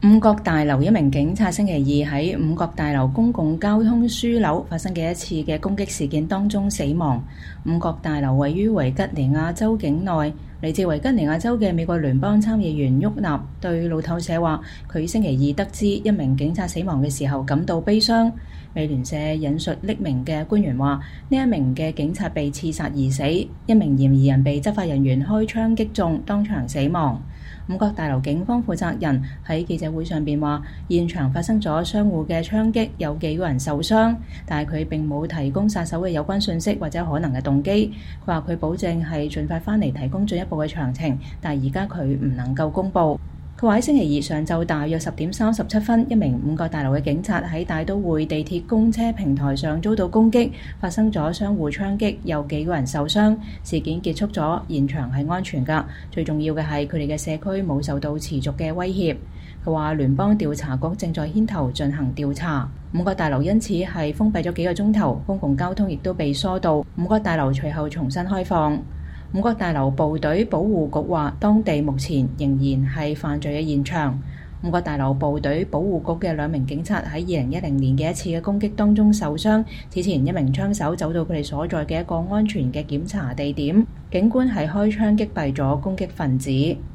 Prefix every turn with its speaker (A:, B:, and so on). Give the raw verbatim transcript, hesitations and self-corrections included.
A: 五角大樓一名警察星期二喺五角大樓公共交通樞紐發生嘅一次嘅攻擊事件當中死亡。五角大樓位於維吉尼亞州境內，嚟自維吉尼亞州嘅美國聯邦參議員沃納對路透社話，佢星期二得知一名警察死亡嘅時候感到悲傷。美聯社引述匿名嘅官員話，呢一名嘅警察被刺殺而死，一名嫌疑人被執法人員開槍擊中，當場死亡。五角大樓警方負責人喺記者會上邊話，現場發生咗相互嘅槍擊，有幾個人受傷，但係佢並冇提供殺手嘅有關信息或者可能嘅動機。佢話佢保證係盡快返嚟提供進一步嘅詳情，但係而家佢唔能夠公佈。佢話喺星期二上晝大約十點三十七分，一名五角大樓嘅警察喺大都會地鐵公車平台上遭到攻擊，發生咗相互槍擊，有幾個人受傷。事件結束咗，現場係安全㗎。最重要嘅係佢哋嘅社區冇受到持續嘅威脅。佢話聯邦調查局正在牽頭進行調查。五角大樓因此係封閉咗幾個鐘頭，公共交通亦都被疏導。五角大樓隨後重新開放。五角大樓部隊保護局話，當地目前仍然係犯罪嘅現場。五角大樓部隊保護局嘅兩名警察喺二零一零年嘅一次嘅攻擊當中受傷。此前一名槍手走到佢哋所在嘅一個安全嘅檢查地點，警官係開槍擊斃咗攻擊分子。